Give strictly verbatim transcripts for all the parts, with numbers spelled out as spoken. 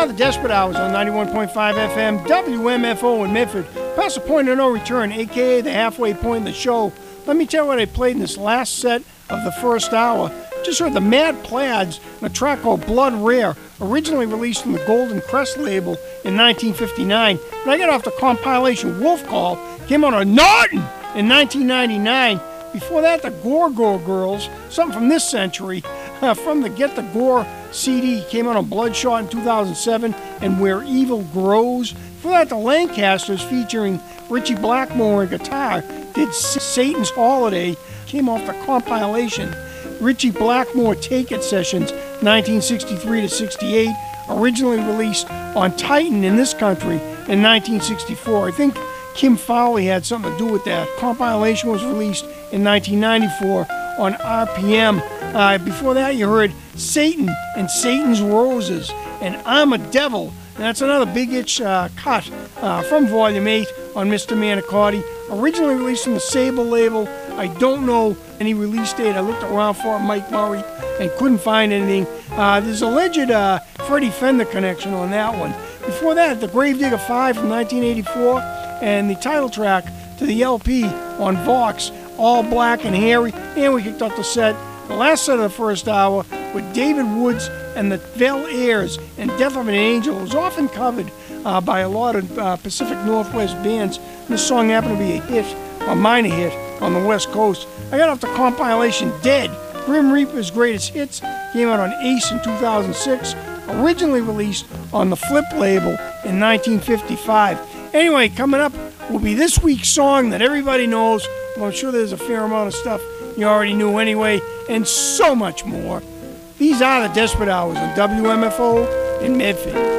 are the Desperate Hours on ninety-one point five F M, W M F O in Medford. Past the point of no return, a k a the halfway point in the show. Let me tell you what I played in this last set of the first hour. Just heard the Mad Plaids and a track called Blood Rare, originally released from the Golden Crest label in nineteen fifty-nine. But I got off the compilation Wolf Call, came out on Norton in nineteen ninety-nine. Before that, the Gore Gore Girls, something from this century, uh, from the Get the Gore C D, came out on Bloodshot in two thousand seven, and Where Evil Grows. Before that, the Lancasters, featuring Richie Blackmore on guitar, did Satan's Holiday, came off the compilation Richie Blackmore Take It Sessions, nineteen sixty-three to sixty-eight, originally released on Titan in this country in nineteen sixty-four. I think Kim Fowley had something to do with that. Compilation was released in nineteen ninety-four on R P M. Uh, before that, you heard Satan and Satan's Roses and I'm a Devil. And that's another Big Itch uh, cut uh, from Volume eight on Mister Manicotti. Originally released from the Sable label. I don't know any release date. I looked around for Mike Murray and couldn't find anything. Uh, there's a alleged uh, Freddie Fender connection on that one. Before that, the Gravedigger five from nineteen eighty-four and the title track to the L P on Vox, All Black and Hairy. And we kicked off the set, the last set of the first hour, with David Woods and the Vel Airs and Death of an Angel. It was often covered uh, by a lot of uh, Pacific Northwest bands. And this song happened to be a hit, a minor hit, on the West Coast. I got off the compilation Dead, Grim Reaper's Greatest Hits, came out on Ace in two thousand six, originally released on the Flip label in nineteen fifty-five. Anyway, coming up will be this week's song that everybody knows. Well, I'm sure there's a fair amount of stuff you already knew anyway, and so much more. These are the Desperate Hours on W M F O in Medford.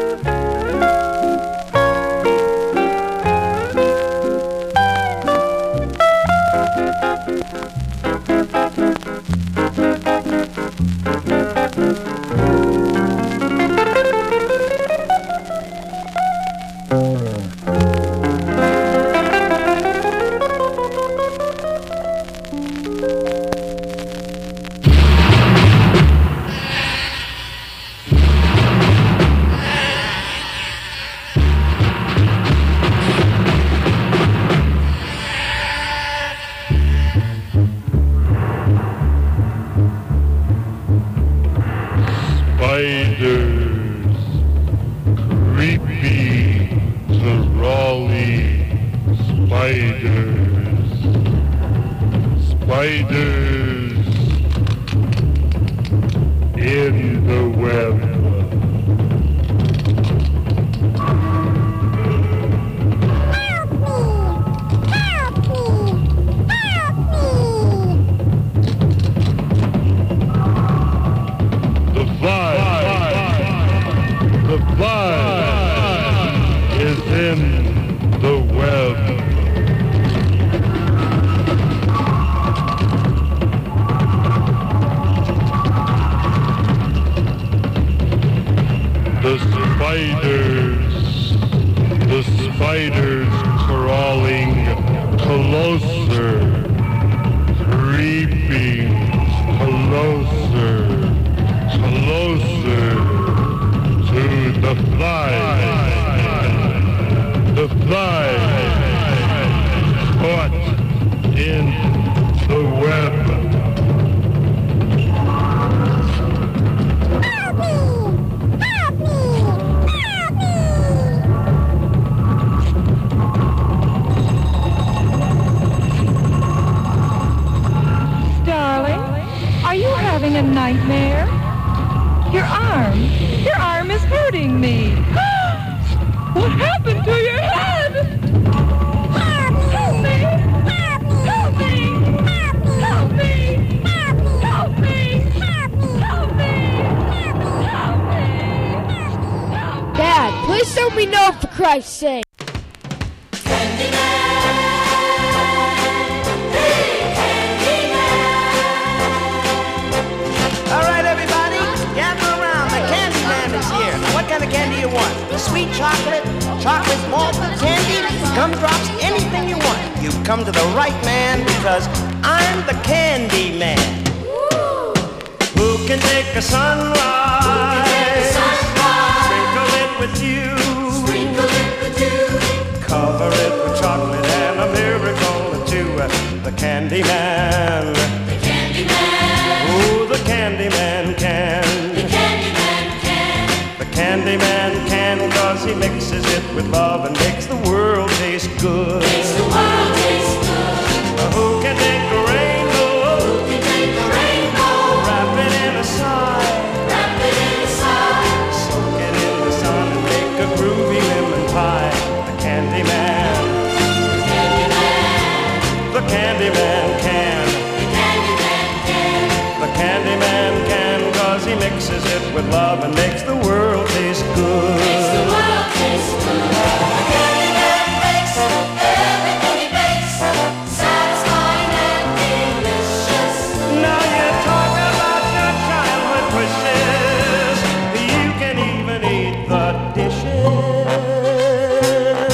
Christ's sake. Alright everybody, gather around, the Candyman is here. What kind of candy you want? Sweet chocolate, chocolate malted candy, gumdrops, anything you want. You've come to the right man because I'm the Candy Man. Woo. Who can take a sunrise, sprinkle it with love and makes the world taste good. Makes the world taste good. Who can take the rainbow? Who can take the rainbow? Wrap it in a sigh. Wrap it in a sigh. Soak it in the sun and make a groovy lemon pie. The Candy Man. The Candy Man. The Candy Man can. The Candy Man can. The Candy Man can, 'cause he mixes it with love and makes the world taste good. Makes the world taste good. The Candy Man makes everything he bakes satisfying and delicious. Now you talk about your childhood wishes. You can even eat the dishes.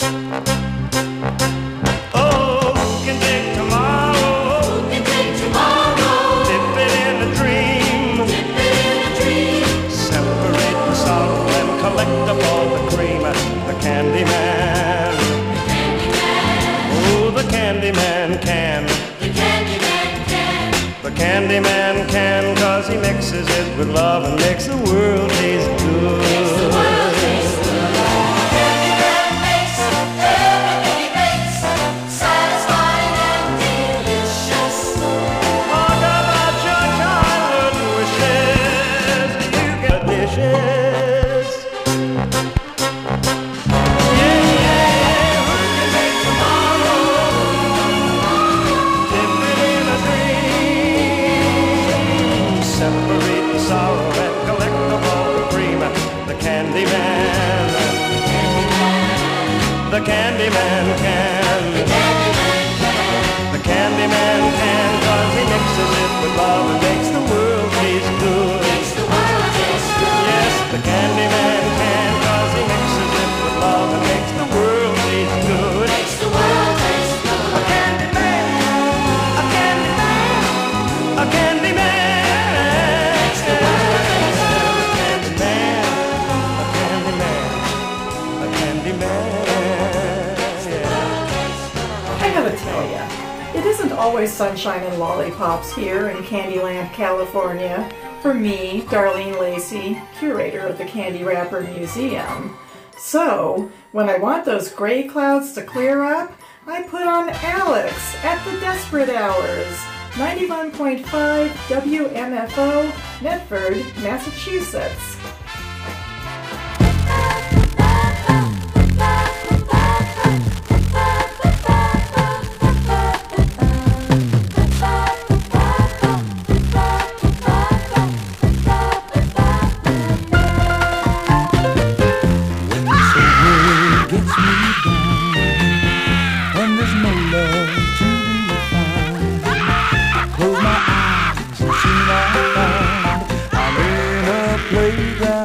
Oh, who can take tomorrow? Who can take tomorrow? Dip it in a dream. Dip it in a dream. Separate the sorrow and collect up all the cream. The Candy Man. The Candy Man. Oh, the Candy Man can. The Candy Man can. The Candy Man can, 'cause he mixes it with love and makes the world taste good. Makes the world taste good. The Candy Man makes everything he bakes satisfying and delicious. Talk about your childhood wishes. You get dishes. Yeah, yeah, yeah. Who can make tomorrow? Dip it in a dream. Separate the sorrow and collect up all the cream. The Candy Man. The Candy Man can. The Candy Man can. The Candy Man can, 'cause he mixes it with love and makes the world taste good. Makes the world taste good. Yes, the Candy Man can, 'cause he mixes it with love and makes the world taste good. Makes the world taste good. A Candy Man. A Candy Man. A Candy Man. Makes the world taste good. A Candy Man. A Candy Man. A Candy Man. I gotta tell ya, it isn't always sunshine and lollipops here in Candyland, California. For me, Darlene Lacey, curator of the Candy Wrapper Museum. So, when I want those gray clouds to clear up, I put on Alex at the Desperate Hours. ninety-one point five W M F O, Medford, Massachusetts. Playground.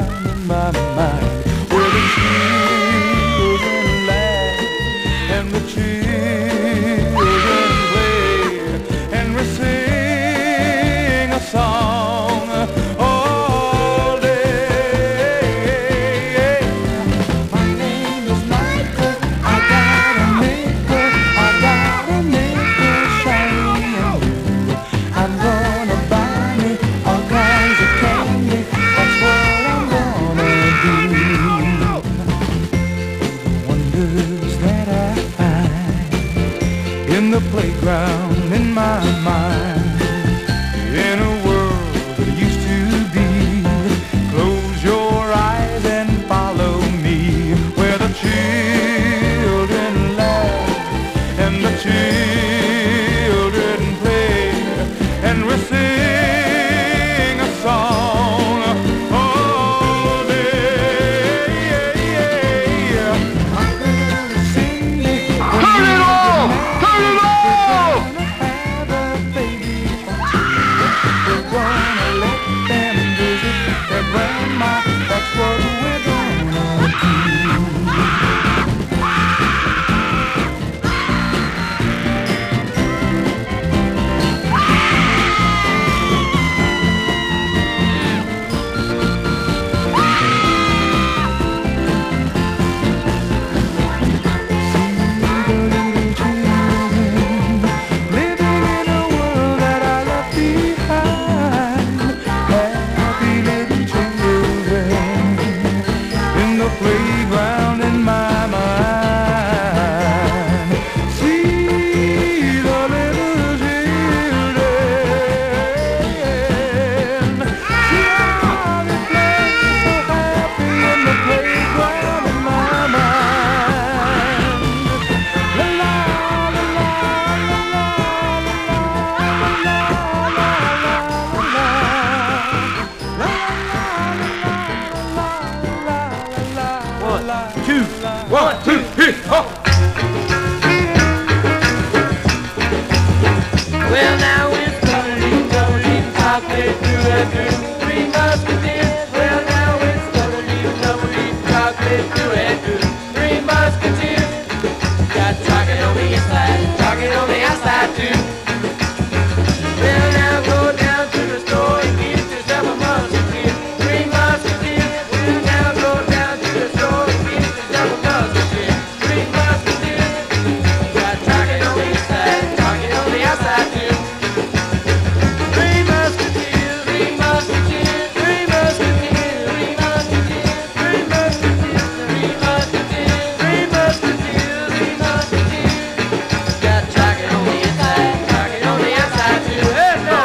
chocolate through and through. Three musketeers, well now it's double deep, double deep chocolate through and through. Three musketeers, got chocolate on the inside, chocolate on the outside too. Well now go down to the store and get yourself a musketeer. Three musketeers, well now go down to the store and get yourself a musketeer. Three musketeers, got chocolate on the inside, chocolate on the outside too. Three musketeers, three musketeers, three musketeers, three musketeers, three musketeers, three musketeers, three musketeers, three musketeers. Got chocolate on the inside, chocolate on the outside too. Hey, no,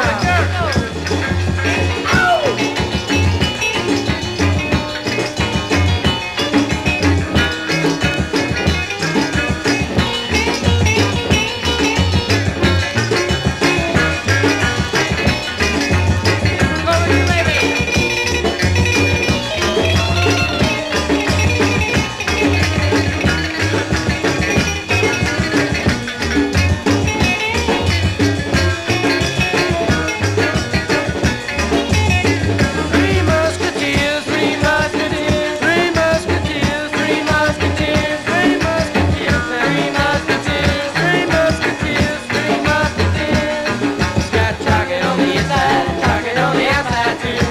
Three musketeers, three musketeers, three musketeers, three musketeers, three musketeers, three musketeers, three musketeers, three musketeers. Got chocolate on the inside, chocolate on the outside too.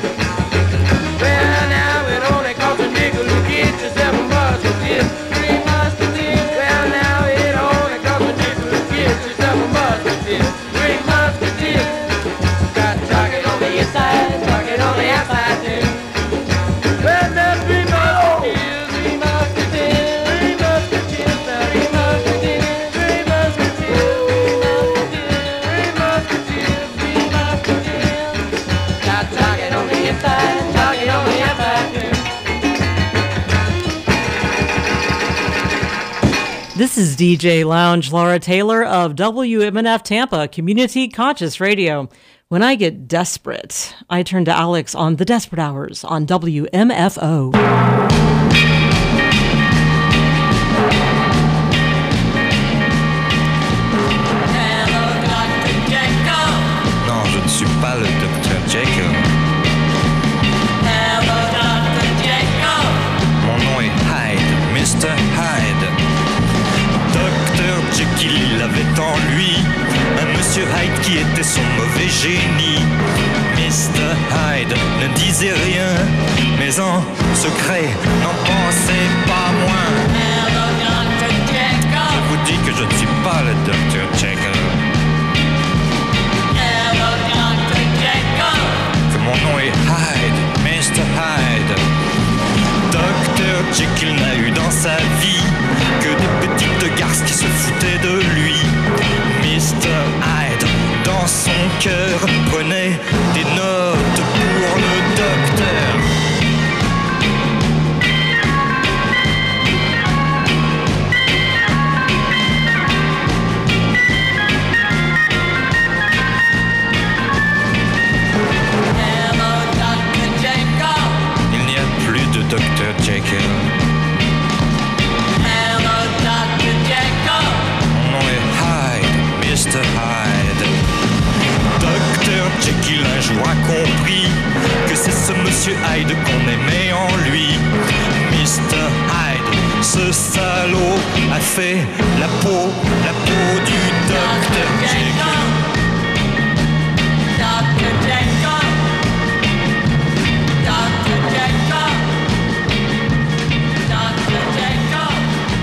Well now it only costs a nickel to get yourself a musketeer. Three musketeers. Well now it only costs a nickel to get yourself a musketeer. Three musketeers. Got chocolate on the inside, chocolate on the outside too. Well, now three musketeers, three musketeers, three musketeers, three musketeers, three musketeers, three musketeers, three musketeers. Got chocolate on the inside, chocolate on the outside too. This is D J Lounge Laura Taylor of W M N F Tampa Community Conscious Radio. When I get desperate, I turn to Alex on The Desperate Hours on W M F O. Non, je ne suis pas le docteur Jekyll. Mon nom est Hyde, mister Hyde. docteur Jekyll, il avait en lui un monsieur Hyde qui était son mauvais génie. mister Hyde ne disait rien, mais en secret n'en pensait pas moins. Je vous dis que je ne suis pas le docteur Jekyll. Que mon nom est Hyde, mister Hyde. docteur Jekyll n'a eu dans sa vie que des petites garces qui se foutaient de lui. mister Hyde, dans son cœur, prenait des notes pour le docteur. Il n'y a plus de docteur Jekyll. Mon nom est Hyde, mister Hyde. docteur Jekyll un jour a compris que c'est ce monsieur Hyde qu'on aimait en lui. mister Hyde, ce salaud, a fait la peau, la peau du docteur Jekyll. docteur Jekyll. docteur Jekyll. docteur Jekyll.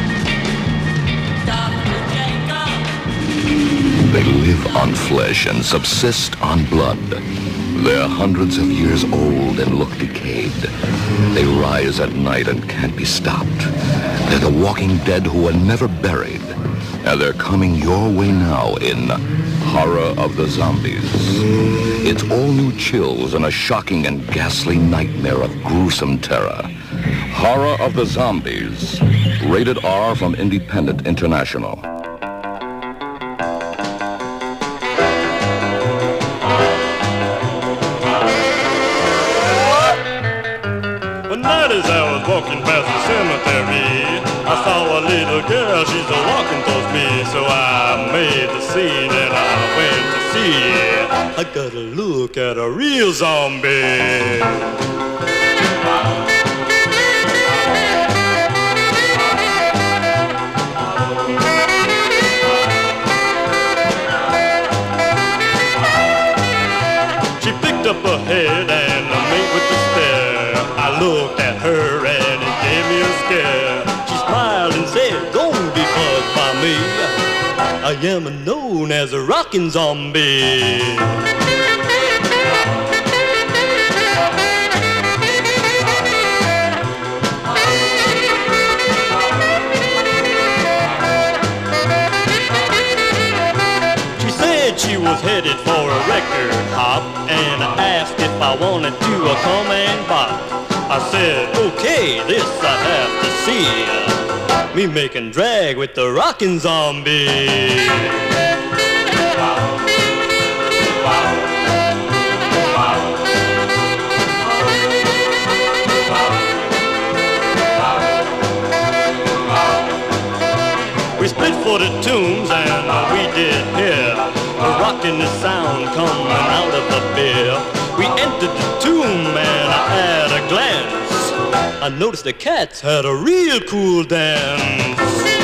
docteur Jekyll. They live on flesh and subsist on blood. They're hundreds of years old and look decayed. They rise at night and can't be stopped. They're the walking dead who are never buried. And they're coming your way now in Horror of the Zombies. It's all new chills and a shocking and ghastly nightmare of gruesome terror. Horror of the Zombies. Rated R from Independent International. As I was walking past the cemetery, I saw a little girl, she's a walking towards me. So I made the scene and I went to see I gotta look at a real zombie. She picked up her head and I made with the stare. I looked at her and it gave me a scare. She smiled and said, don't be bugged by me. I am known as a rockin' zombie. She said she was headed for a record hop and asked if I wanted to uh, come and bop. I said, okay, this I have to see. Me making drag with the rockin' zombie. We split for the tunes and we did hear a rockin' the sound coming out of the beer. We entered the tomb and at a glance I noticed the cats had a real cool dance.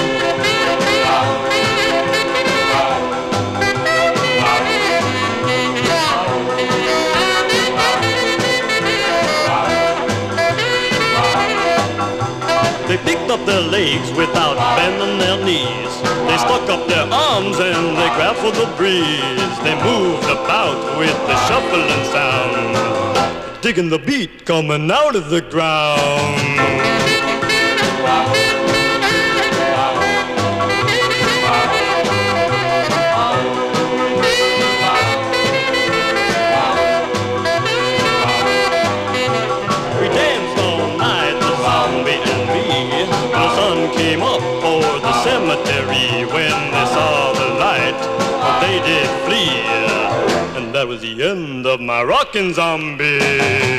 They picked up their legs without bending their knees. They stuck up their arms and they grabbed for the breeze. They moved about with the shuffling sound, digging the beat coming out of the ground. We danced all night, the zombie and me. The sun came up over the cemetery. When they saw the light, they did flee. And that was the end of my rockin' zombie.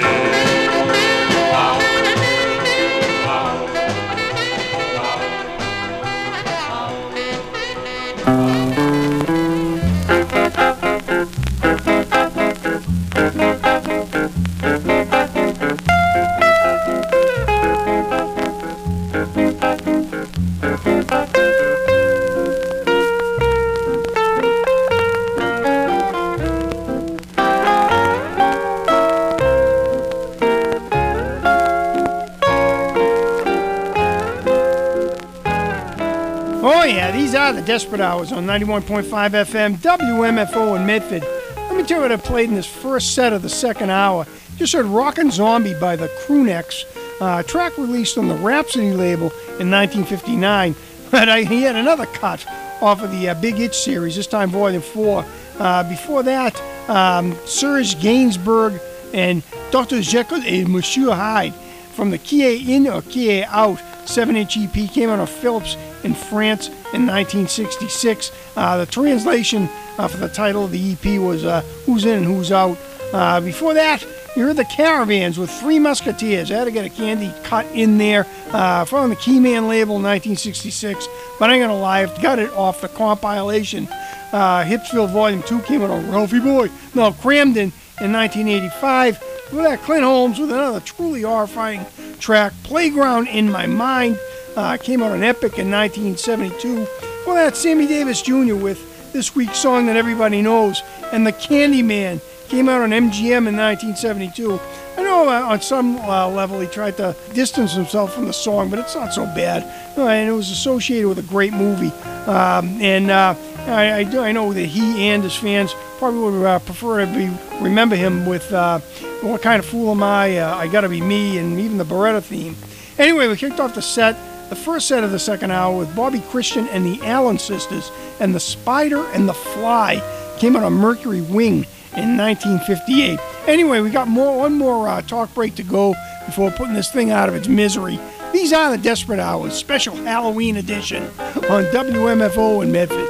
The Desperate Hours on ninety-one point five F M, W M F O in Medford. Let me tell you what I played in this first set of the second hour. Just heard Rockin' Zombie by the Croonecks, uh, track released on the Rhapsody label in nineteen fifty-nine. But I, he had another cut off of the uh, Big Itch series, this time Volume four. Uh, before that, um, Serge Gainsbourg and Doctor Jekyll and Monsieur Hyde from the Kie In or Kie Out seven inch E P came out of Philips in France in nineteen sixty-six. Uh, the translation uh, for the title of the E P was uh, Who's In and Who's Out. Uh, before that, you heard the Caravans with Three Musketeers. I had to get a candy cut in there uh, from the Keyman label in nineteen sixty-six, but I ain't gonna lie, I've got it off the compilation. Uh, Hipsville Volume two came out on Ralphie Boy. No, Cramden in nineteen eighty-five. Before that, Clint Holmes with another truly horrifying track, Playground in My Mind. Uh, came out on Epic in nineteen seventy-two. Well, that's Sammy Davis Junior with this week's song that everybody knows. And The Candyman came out on M G M in nineteen seventy-two. I know uh, on some uh, level he tried to distance himself from the song, but it's not so bad. Uh, and it was associated with a great movie. Um, and uh, I, I, do, I know that he and his fans probably would uh, prefer to be, remember him with uh, What Kind of Fool Am I, uh, I Gotta Be Me, and even the Beretta theme. Anyway, we kicked off the set. The first set of the second hour with Bobby Christian and the Allen Sisters, and The Spider and the Fly came out on Mercury Wing in nineteen fifty-eight. Anyway, we got more one more uh, talk break to go before putting this thing out of its misery. These are the Desperate Hours, special Halloween edition on W M F O in Medford.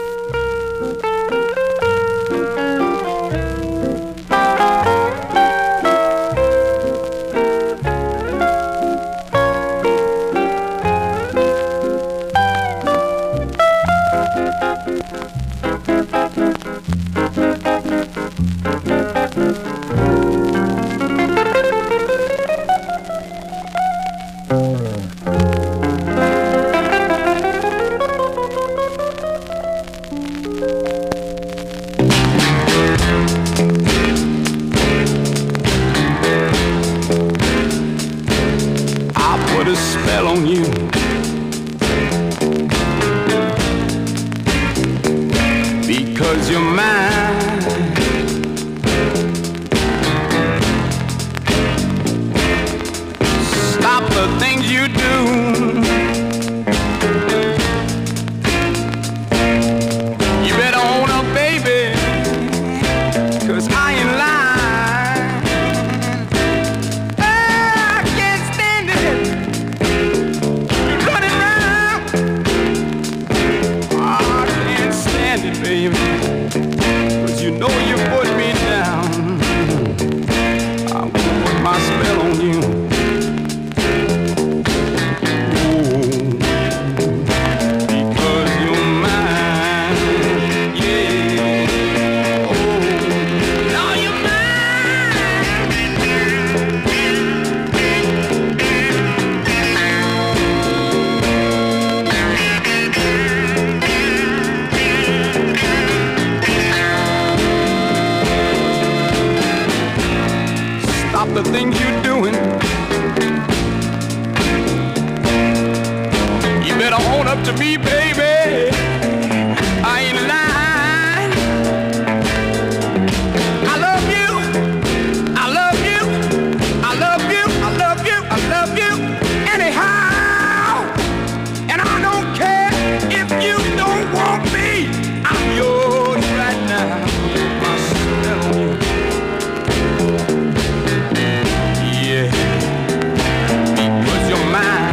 the things you're doing. You better own up to me, baby. I ain't lying. I love you. I love you. I love you. I love you. I love you. Anyhow. And I don't care if you don't want me. I'm yours right now. Myself. Yeah. Because you're mine.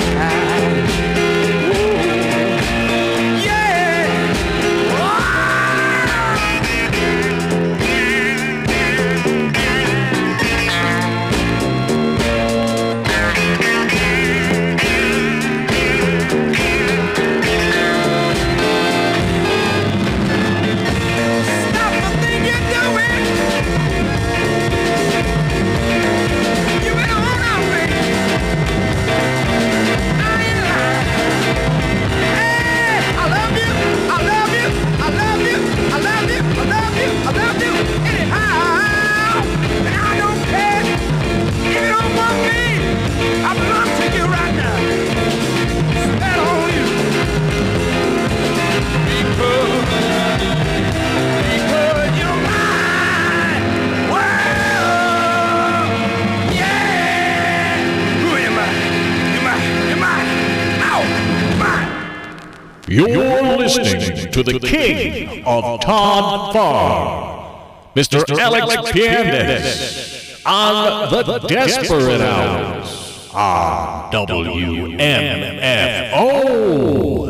You're listening to the king of Todd Farr, Mister Alex Piandes, on the Desperate Hours on W M F O.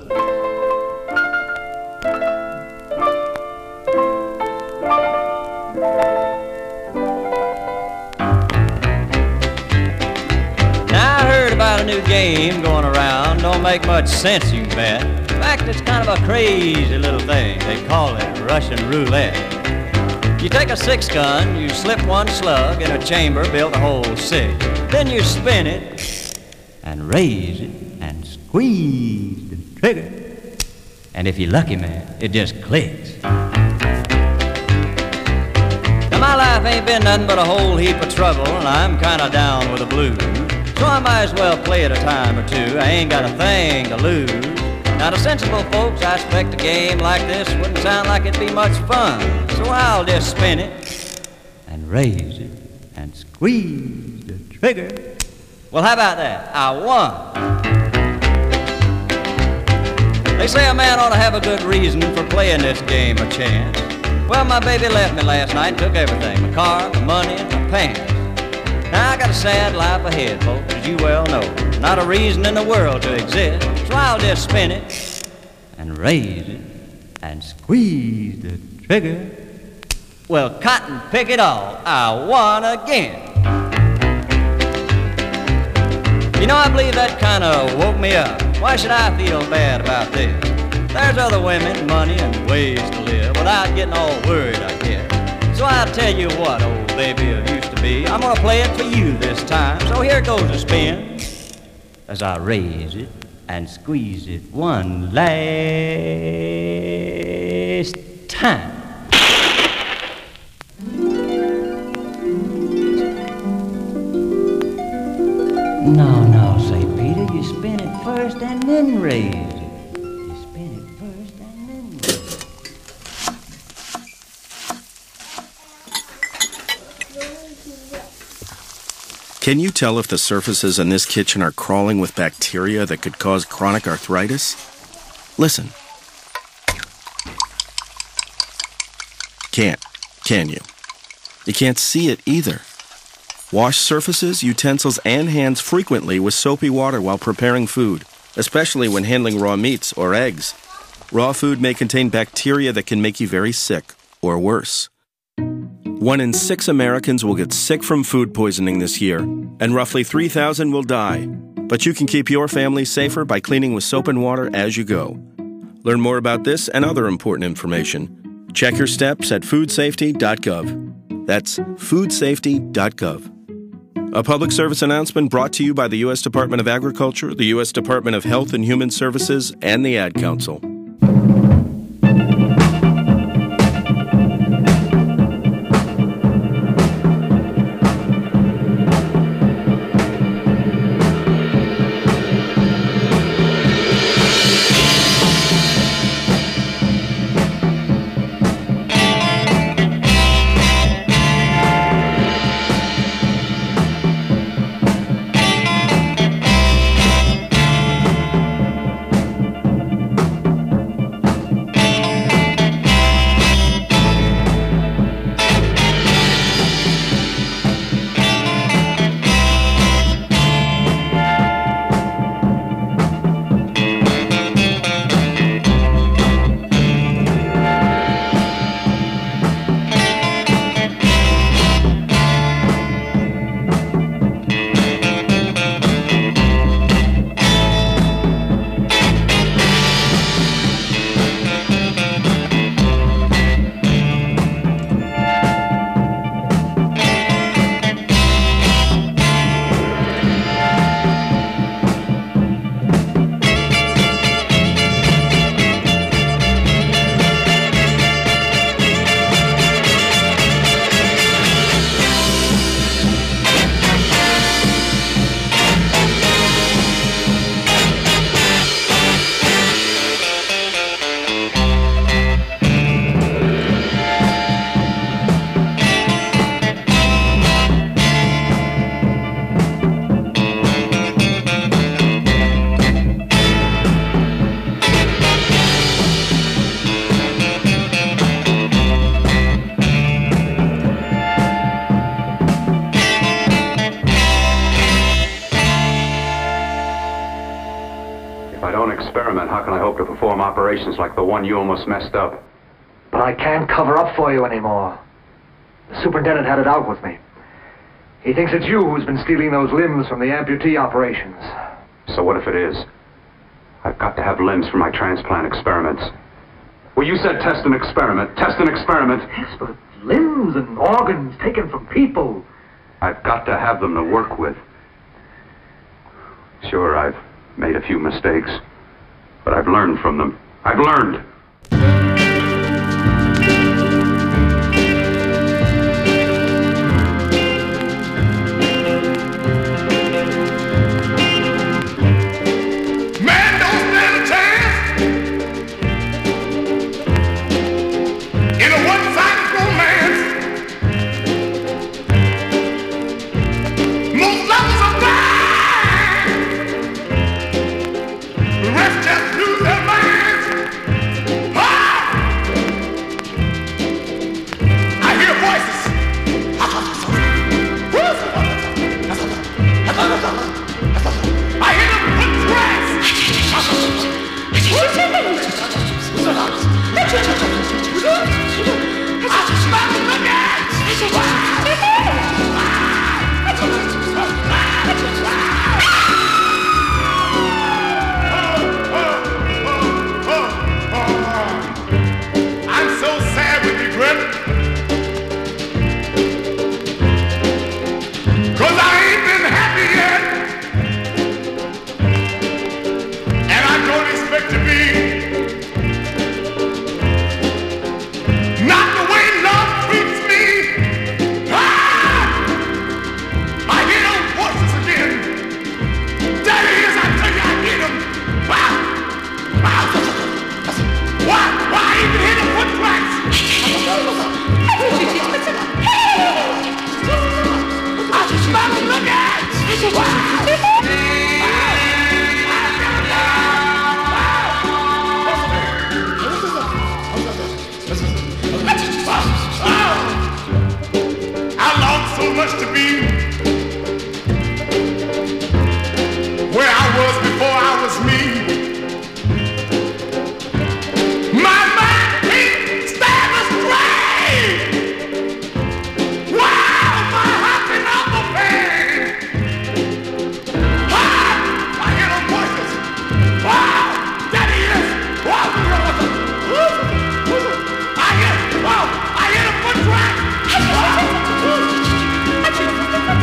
A new game going around, don't make much sense, you bet. In fact, it's kind of a crazy little thing. They call it Russian roulette. You take a six gun, you slip one slug in a chamber built a hole six. Then you spin it and raise it and squeeze the trigger. And if you're lucky, man, it just clicks. Now my life ain't been nothing but a whole heap of trouble, and I'm kinda down with the blues. So I might as well play it a time or two. I ain't got a thing to lose. Now to sensible folks, I expect a game like this wouldn't sound like it'd be much fun. So I'll just spin it and raise it and squeeze the trigger. Well, how about that? I won. They say a man ought to have a good reason for playing this game a chance. Well, my baby left me last night and took everything. My car, my money, and my pants. Now I got a sad life ahead, folks, as you well know. Not a reason in the world to exist. So I'll just spin it and raise it and squeeze the trigger. Well, cotton pick it all, I won again. You know, I believe that kind of woke me up. Why should I feel bad about this? There's other women, money, and ways to live without getting all worried, I guess. So I'll tell you what, old baby of used to be, I'm gonna play it for you this time. So here goes a spin as I raise it and squeeze it one last time. No, no, say Peter, you spin it first and then raise it. You spin it first and then raise it. Can you tell if the surfaces in this kitchen are crawling with bacteria that could cause chronic arthritis? Listen. Can't, can you? You can't see it either. Wash surfaces, utensils, and hands frequently with soapy water while preparing food, especially when handling raw meats or eggs. Raw food may contain bacteria that can make you very sick, or worse. One in six Americans will get sick from food poisoning this year, and roughly three thousand will die. But you can keep your family safer by cleaning with soap and water as you go. Learn more about this and other important information. Check your steps at food safety dot gov. That's food safety dot gov. A public service announcement brought to you by the U S Department of Agriculture, the U S Department of Health and Human Services, and the Ad Council. don't experiment, how can I hope to perform operations like the one you almost messed up? But I can't cover up for you anymore. The superintendent had it out with me. He thinks it's you who's been stealing those limbs from the amputee operations. So what if it is? I've got to have limbs for my transplant experiments. Well, you said test an experiment. Test an experiment. Yes, but limbs and organs taken from people. I've got to have them to work with. Sure, I've made a few mistakes, but I've learned from them. I've learned. Wow! I hit a foot track!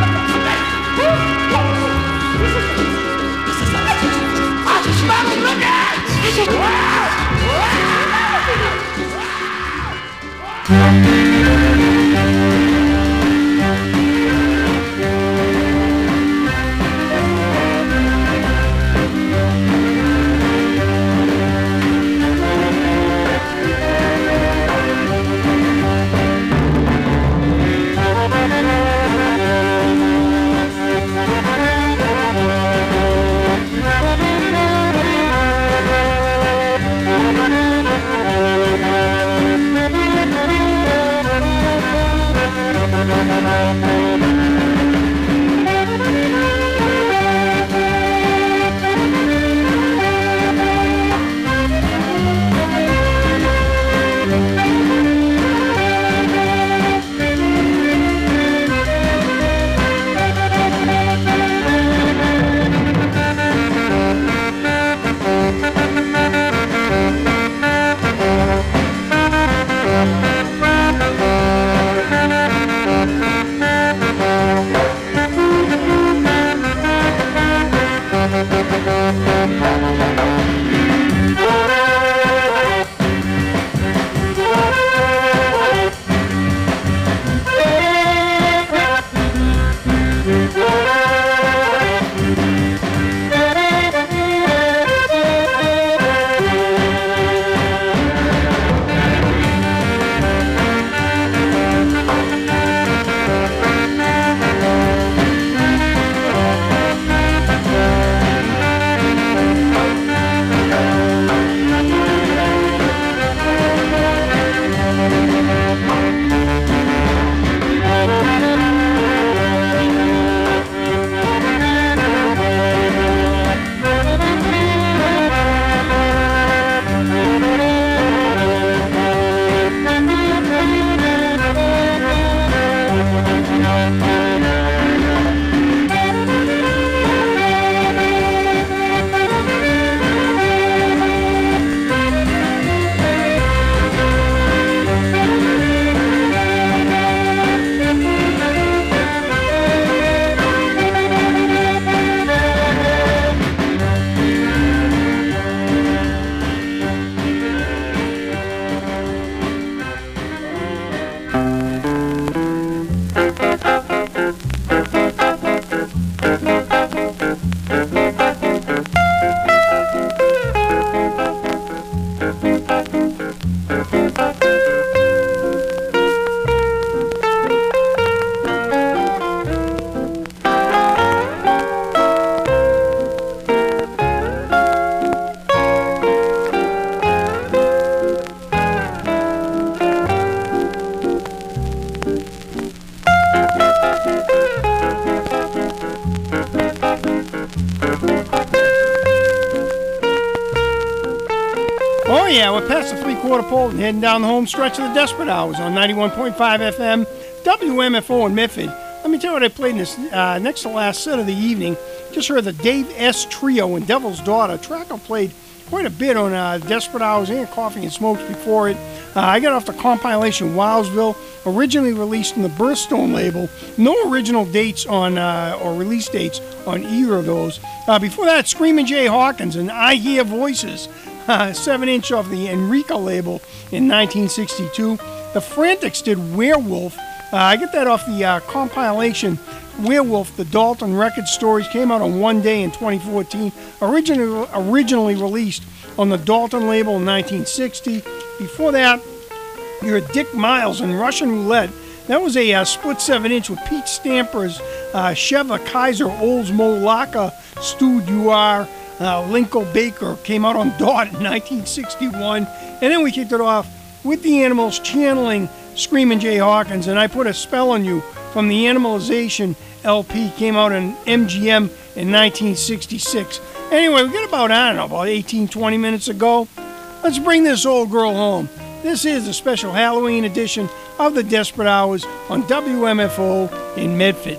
Yeah, we're past the three-quarter pole and heading down the home stretch of the Desperate Hours on ninety-one point five F M, W M F O in Medford. Let me tell you what I played in this uh, next to last set of the evening. Just heard the Dave S. Trio and Devil's Daughter. Track I played quite a bit on uh, Desperate Hours and Coffee and Smokes before it. Uh, I got off the compilation Wowsville, originally released on the Birthstone label. No original dates on uh, or release dates on either of those. Uh, before that, Screamin' Jay Hawkins and I Hear Voices, uh, seven inch off the Enrica label in nineteen sixty-two. The Frantics did Werewolf. Uh, I get that off the uh, compilation Werewolf, the Dalton Record Stories, came out on One Day in twenty fourteen, originally, originally released on the Dalton label in nineteen sixty. Before that, you heard Dick Miles and Russian Roulette. That was a uh, split seven inch with Pete Stamper's uh, Sheva Kaiser, Oldsmo Laka, Stu Duar, uh, Linko Baker, came out on Dot in nineteen sixty-one. And then we kicked it off with the Animals channeling Screamin' Jay Hawkins, and I Put a Spell on You from the Animalization L P, came out on M G M in nineteen sixty-six. Anyway, we got about, I don't know, about eighteen, twenty minutes ago. Let's bring this old girl home. This is a special Halloween edition of the Desperate Hours on W M F O in Medford.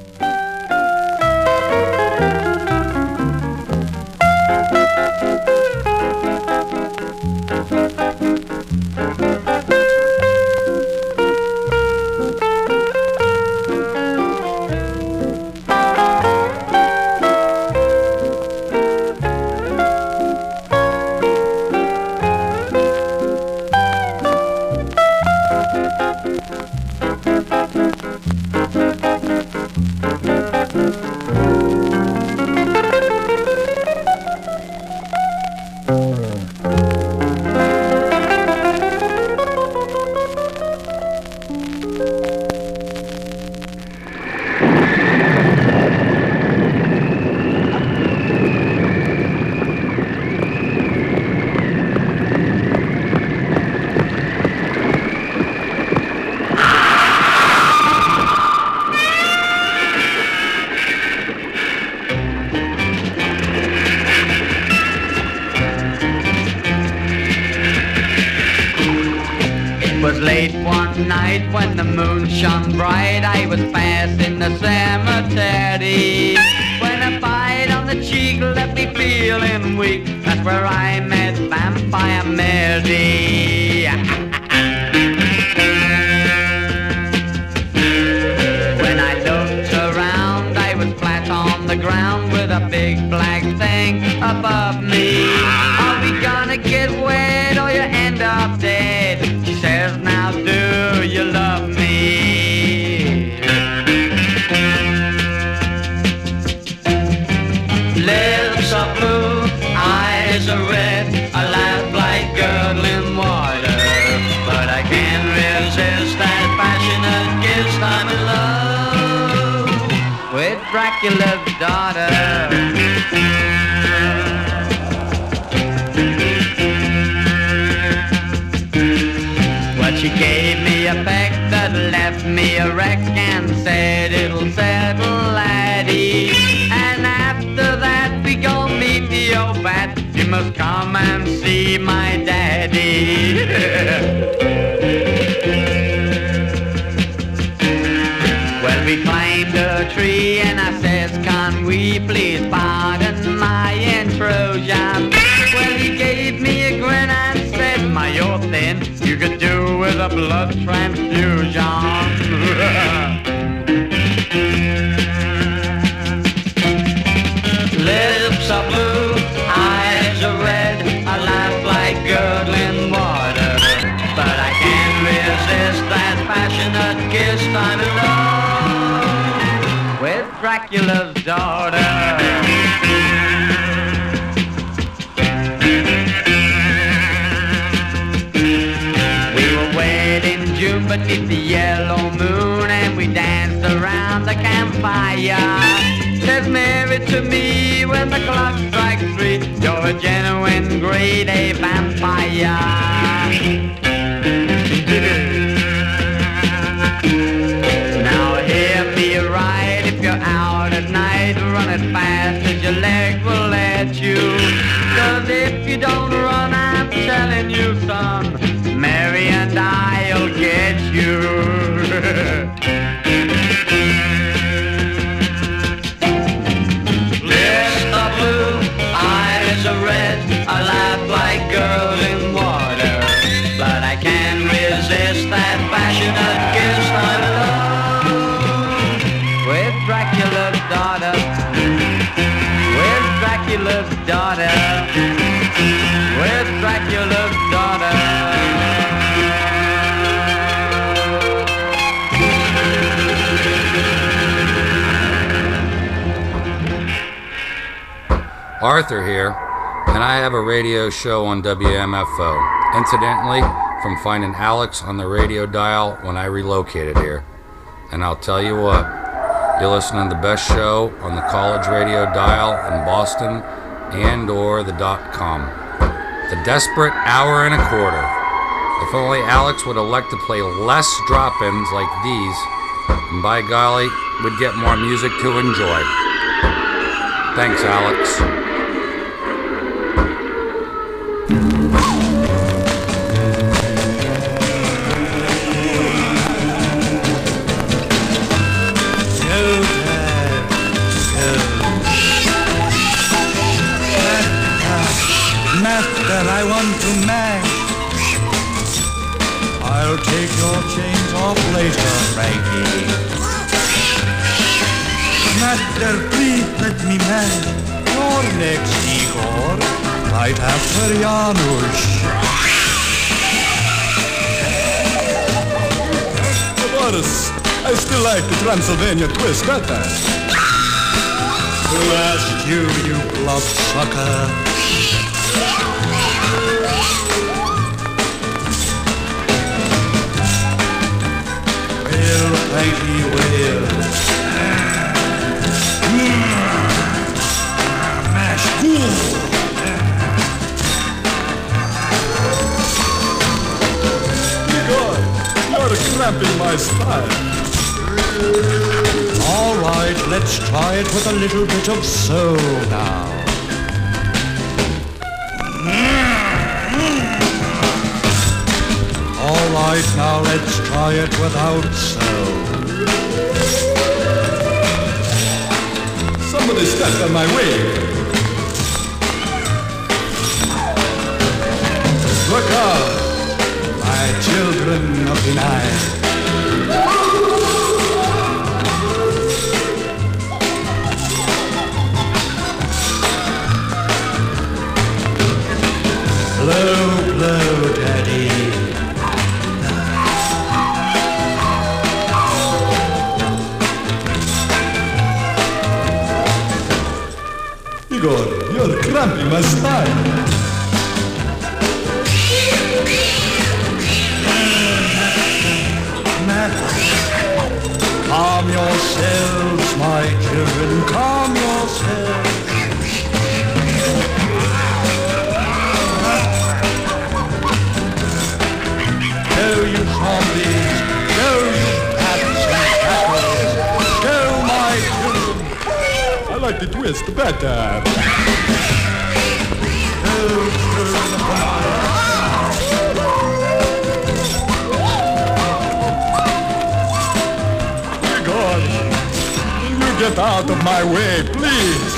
Dracula's daughter. Well, she gave me a peck that left me a wreck and said it'll settle, laddie. And after that we gon' meet the old bat. You must come and see my daddy. Well, we climbed a tree and I says, can we please pardon my intrusion? Well, he gave me a grin and said, my, you're thin, you could do with a blood transfusion. Lips are blue, eyes are red, I laugh like gurgling water. But I can't resist that passionate kiss, I'm in love with Dracula's daughter. We were wed in June beneath the yellow moon, and we danced around the campfire. Says Mary to me when the clock strikes three, you're a genuine grade A vampire. Now hear me right, if you're out at night, run as fast as your leg will let you. Cause if you don't run, I'm telling you, Dracula's daughter? Where's Dracula's daughter? Where's Dracula's daughter? Arthur here, and I have a radio show on W M F O. Incidentally, from finding Alex on the radio dial when I relocated here. And I'll tell you what, you're listening to the best show on the college radio dial in Boston and or the dot com. The Desperate Hour and a Quarter. If only Alex would elect to play less drop-ins like these, and by golly, we'd get more music to enjoy. Thanks, Alex. Master, I want to mash. I'll take your chains off later, Frankie. Master, please let me mash. Your next Igor, right after Janusz. Boris, I still like the Transylvania twist better. Who asked you, you bloodsucker? Well, Frankie, well. Mash cool. Igor, you're cramping my style. All right, let's try it with a little bit of soul now. All right, now let's try it without soul. Somebody stepped on my way. Look out, my children of the night. Blow, blow, Daddy. Igor, you're cramping my style. Calm yourselves, my children, calm yourselves. Go, you zombies, go, you bats and jackals, go, my children. I like the twist better. God, you get out of my way, please.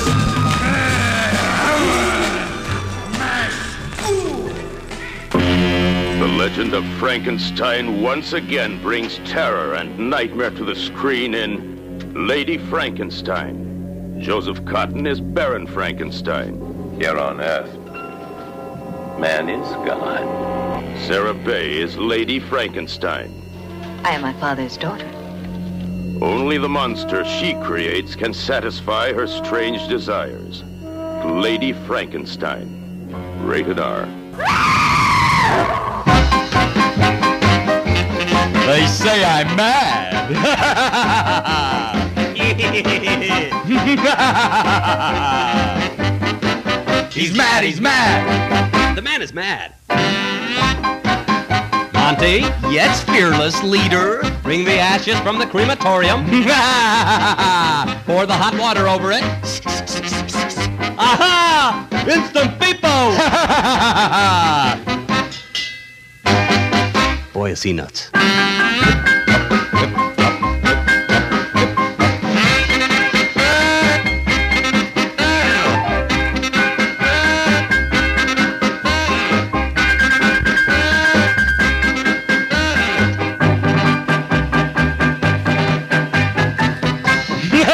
The legend of Frankenstein once again brings terror and nightmare to the screen in Lady Frankenstein. Joseph Cotton is Baron Frankenstein. Here on Earth, man is God. Sarah Bay is Lady Frankenstein. I am my father's daughter. Only the monster she creates can satisfy her strange desires. Lady Frankenstein. Rated R. They say I'm mad. He's mad, he's mad. The man is mad. Monty, yes, fearless leader. Bring the ashes from the crematorium. Pour the hot water over it. Aha! Instant peepo! Boy, is he nuts.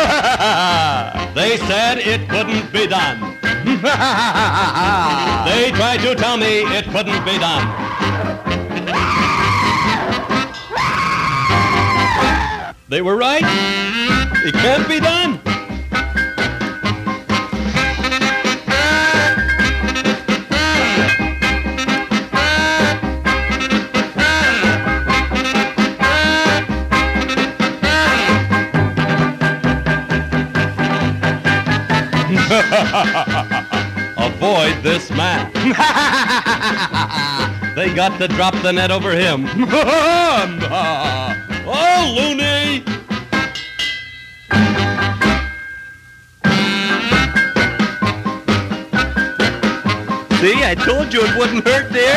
They said it couldn't be done. They tried to tell me it couldn't be done. They were right. It can't be done. Avoid this man. They got to drop the net over him. Oh, loony! See, I told you it wouldn't hurt, dear.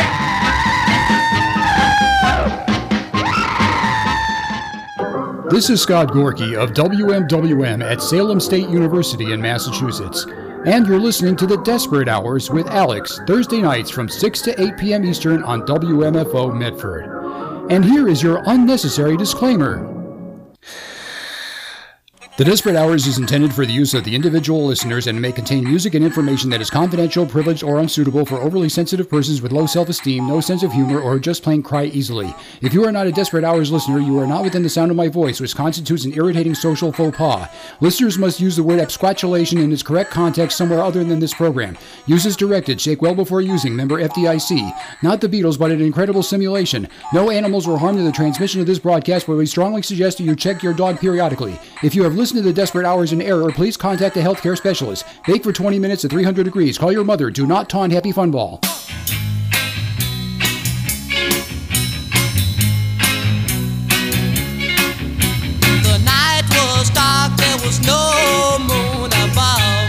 This is Scott Gorky of W M W M at Salem State University in Massachusetts. And you're listening to The Desperate Hours with Alex, Thursday nights from six to eight p.m. Eastern on W M F O Medford. And here is your unnecessary disclaimer. The Desperate Hours is intended for the use of the individual listeners and may contain music and information that is confidential, privileged, or unsuitable for overly sensitive persons with low self-esteem, no sense of humor, or just plain cry easily. If you are not a Desperate Hours listener, you are not within the sound of my voice, which constitutes an irritating social faux pas. Listeners must use the word absquatulation in its correct context somewhere other than this program. Use as directed. Shake well before using. Member F D I C. Not the Beatles, but an incredible simulation. No animals were harmed in the transmission of this broadcast, but we strongly suggest that you check your dog periodically. If you have listened to the Desperate Hours in error, please contact a healthcare specialist. Bake for twenty minutes at three hundred degrees. Call your mother. Do not taunt Happy Fun Ball. The night was dark, there was no moon above.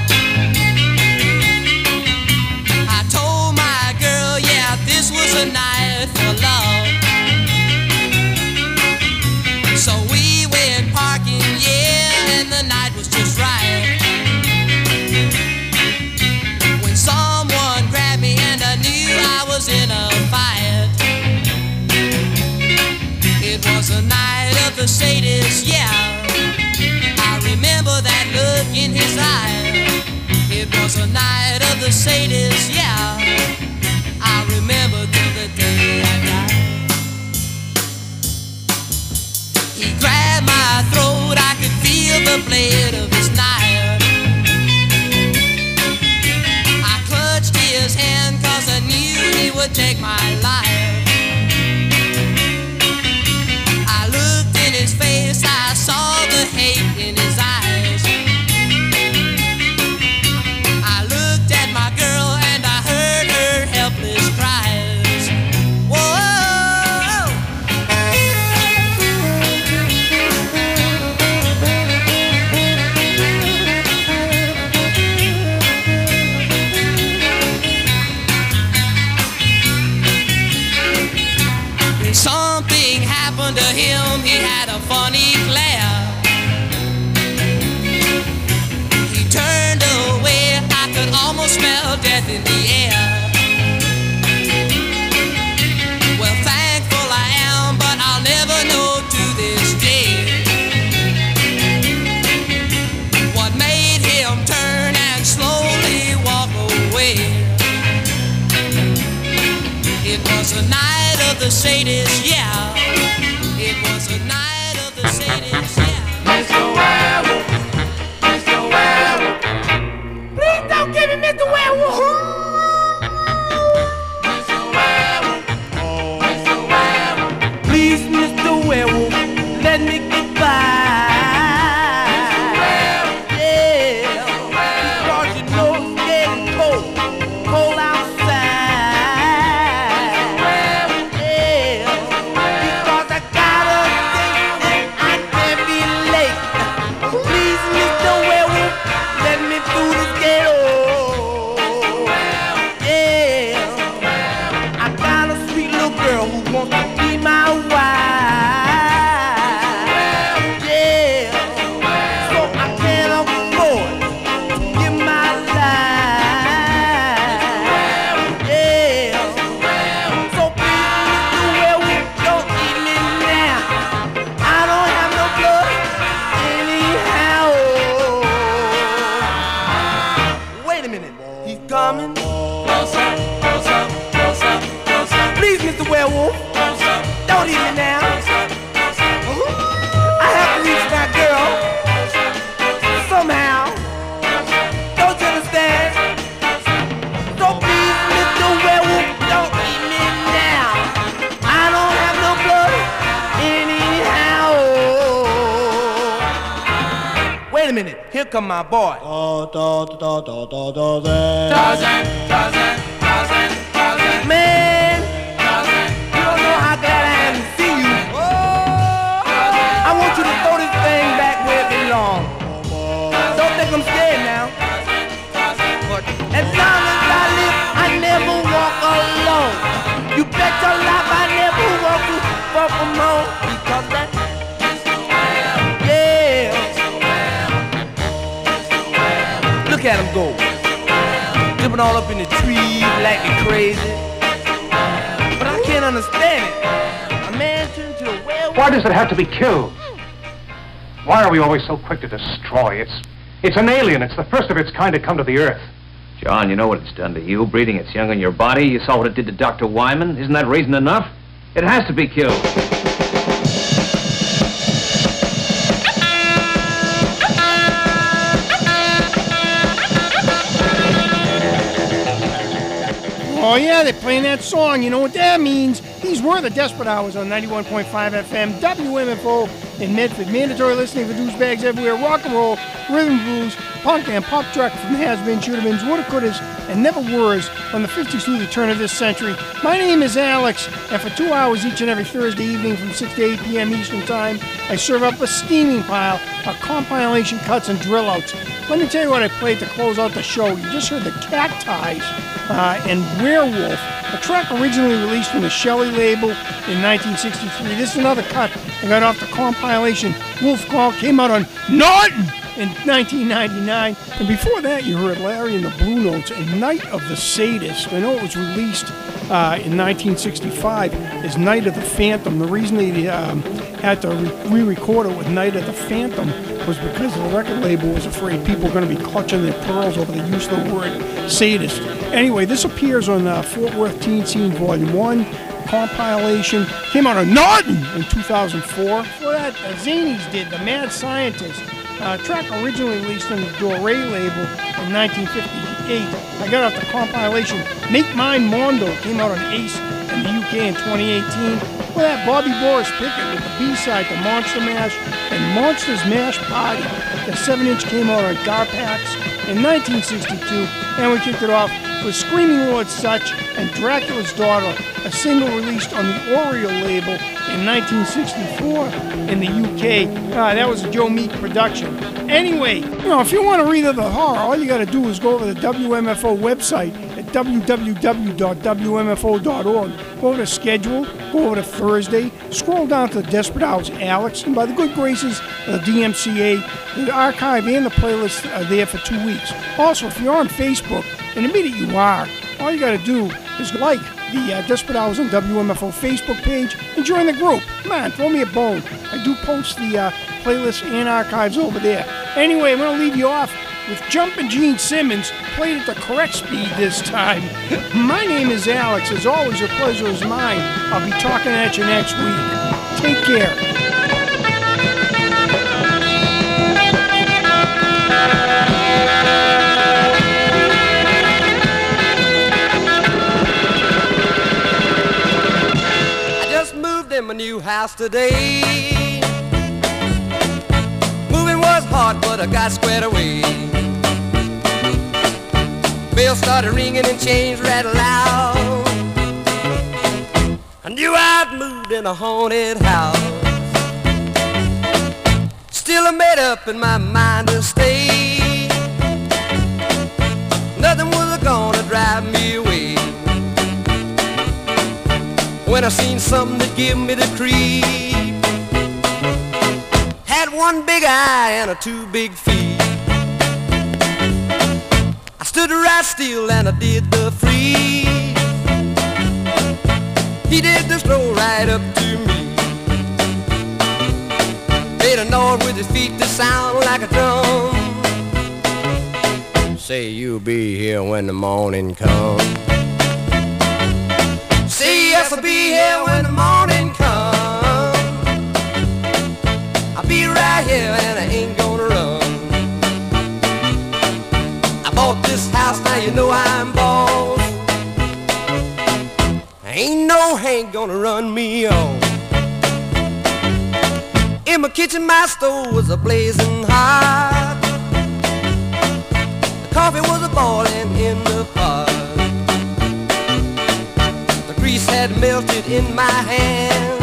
I told my girl, yeah, this was a night for love. So we went parking, yeah, and the night was just right. When someone grabbed me and I knew I was in a fight. It was a night of the sadist, yeah. I remember that look in his eye. It was a night of the sadist, yeah. I remember till the day I died. He grabbed my throat, I could feel the blade of his knife. I clutched his hand cause I knew he would take my life. I looked in his face, I saw the hate in his eyes. I looked at my girl and I heard her helpless cries. Whoa! coming. Closer, closer, closer, closer. Please, Mister Werewolf, closer, don't eat me now. I have to reach my girl somehow. Don't you understand? So please, Mister Werewolf, don't eat me now. I don't have no blood anyhow. Wait a minute, here come my boy. Tarzan, Tarzan, Tarzan, Tarzan. Man, Tarzan, you don't know how glad I am to see you. I want you to throw this thing back where it belongs. Don't think I'm scared now. But as long as I live, I never walk alone. You bet your life I never walk too far from home. Because that, yeah. Look at him go. Jumping all up in the trees like they crazy. But I can't understand it. A man turned to a werewolf. Why does it have to be killed? Why are we always so quick to destroy? It's it's an alien. It's the first of its kind to come to the Earth. John, you know what it's done to you, breeding its young in your body. You saw what it did to Doctor Wyman. Isn't that reason enough? It has to be killed. Oh, yeah, they're playing that song. You know what that means? These were the Desperate Hours on ninety-one point five F M, W M F O in Medford. Mandatory listening for douchebags everywhere. Rock and roll, rhythm blues, punk and pop truck from the has-been, should-have-beens, woulda-couldas, and never-weres from the fifties through the turn of this century. My name is Alex, and for two hours each and every Thursday evening from six to eight p.m. Eastern Time, I serve up a steaming pile of compilation cuts and drill-outs. Let me tell you what I played to close out the show. You just heard the Cacti's uh, and Werewolf, a track originally released from the Shelley label in nineteen sixty-three. This is another cut I got off the compilation Wolf Call, came out on Norton in nineteen ninety-nine. And before that, you heard Larry and the Blue Notes and Night of the Sadist. I know it was released uh, in nineteen sixty-five as Night of the Phantom. The reason they um, had to re-record it with Night of the Phantom was because the record label was afraid people were going to be clutching their pearls over the use of the word sadist. Anyway, this appears on uh, Fort Worth Teen Scene Volume one, compilation. Came out on Norton in two thousand four. Before that, uh, Zanies did The Mad Scientist. Uh, track originally released on the Doré label in nineteen fifty-eight. I got off the compilation Make Mine Mondo. Came out on Ace in the U K in twenty eighteen. Well, that Bobby Boris Pickett with the B-side to Monster Mash and Monsters Mash Party. The seven inch came out on Garpax in nineteen sixty-two, and we kicked it off with Screaming Lord Sutch and Dracula's Daughter, a single released on the Oriole label in nineteen sixty-four in the U K. Uh, that was a Joe Meek production. Anyway, you know, if you want to read of the horror, all you got to do is go over to the W M F O website at w w w dot w m f o dot org. Go over to schedule, go over to Thursday, scroll down to the Desperate Hours Alex, and by the good graces of the D M C A, the archive and the playlist are there for two weeks. Also, if you're on Facebook, and admit it you are, all you got to do is like the uh, Desperate Hours on W M F O Facebook page and join the group. Come on, throw me a bone. I do post the uh, playlists and archives over there. Anyway, I'm going to leave you off with Jumpin' Gene Simmons, played at the correct speed this time. My name is Alex. As always, your pleasure is mine. I'll be talking at you next week. Take care. In my new house today. Moving was hard, but I got squared away. Bells started ringing and chains rattled out. I knew I'd moved in a haunted house. Still I made up in my mind to stay. Nothing was gonna drive me away. When I seen something that give me the creep, had one big eye and a two big feet. I stood right still and I did the freeze. He did the stroll right up to me, made a noise with his feet that sound like a drum. Say you'll be here when the morning comes. Say yes, I'll be here when the morning comes. I'll be right here and I ain't gonna run. I bought this house, now you know I'm boss. Ain't no Hank gonna run me off. In my kitchen, my stove was a blazing hot. The coffee was a boiling in the pot. The grease had melted in my hand.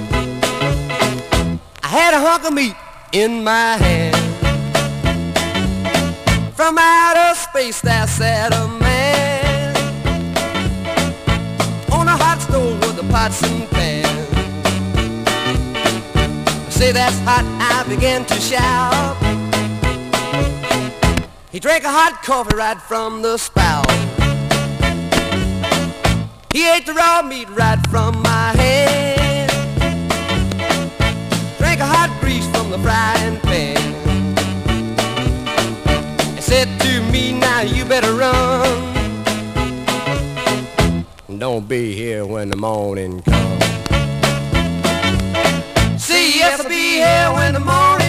I had a hunk of meat in my hand. From outer space there sat a man on a hot stove with the pots and pans. Say that's hot, I began to shout. He drank a hot coffee right from the spout. He ate the raw meat right from my hand. Drank a hot grease from the frying pan. He said to me, now you better run. Don't be here when the morning comes. See, yes, I'll be here when the morning